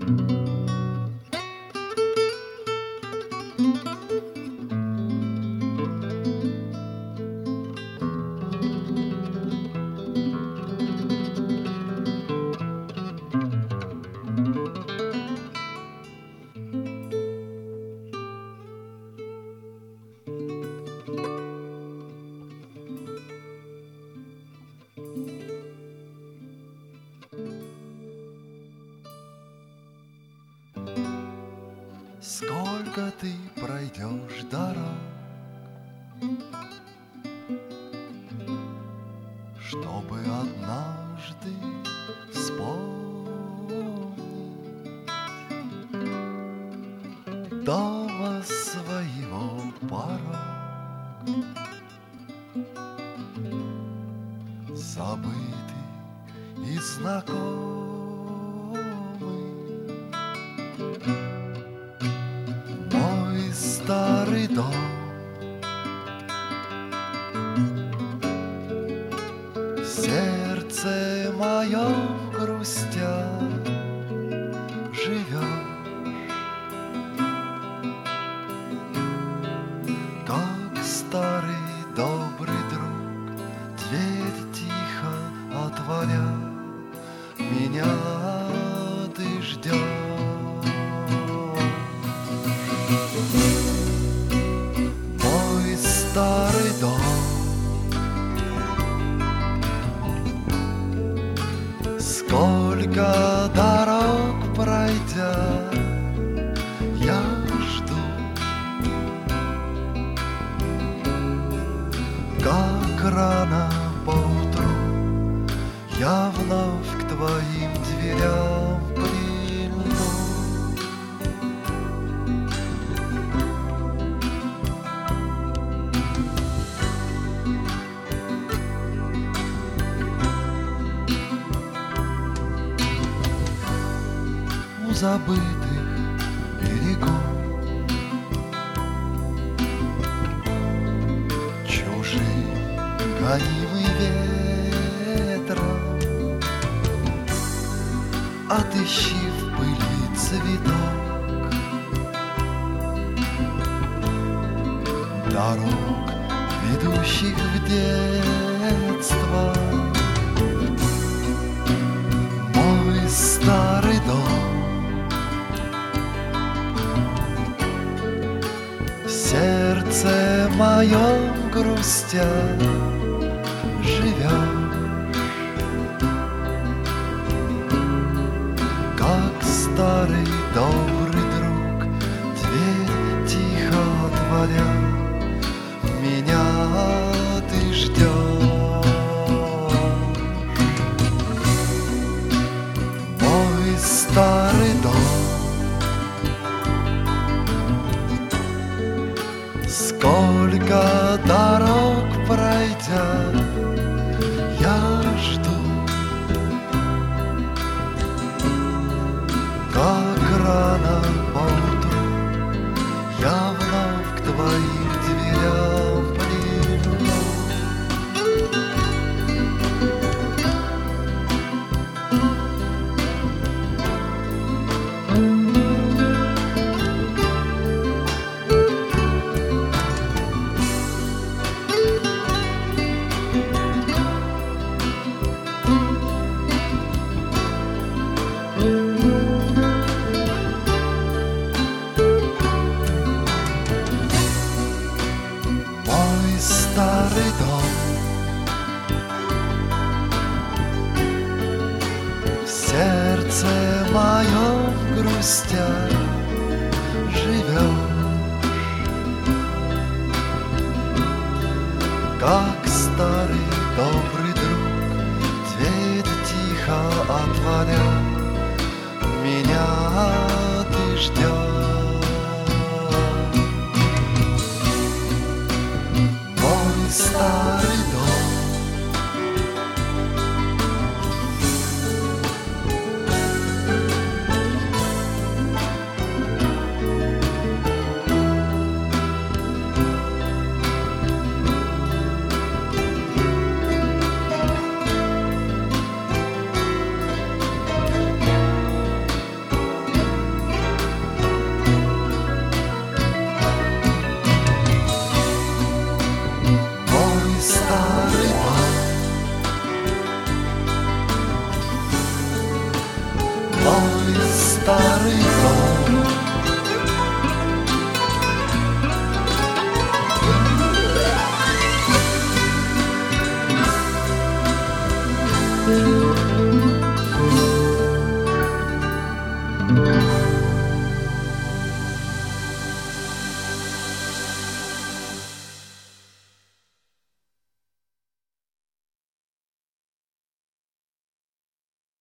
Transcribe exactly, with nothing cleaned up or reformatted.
Сколько ты пройдешь дорог, чтобы однажды вспомнить дома своего порога, забытый и знакомый. Старый дом, в сердце моем грустя живешь, как старый добрый друг, дверь тихо отворя, меня ты ждешь. Старый дом, сколько дорог пройдя, я жду, как рано поутру я вновь к твоим дверям прильну. Забытых берегов чужим, гонимый ветром, отыщи в пыли цветок дорог, ведущих в детство. Мой старый дом, в сердце моем грустя живешь, как старый добрый друг, дверь тихо отворя, меня ты ждешь. Мой старый дом, сколько дорог пройдя, я жду, как рано поутру я вновь к твоим дверям прильну. Старый дом, в сердце моем грустя живешь, как старый добрый друг, дверь тихо отворя, меня ты ждешь. Старый дом,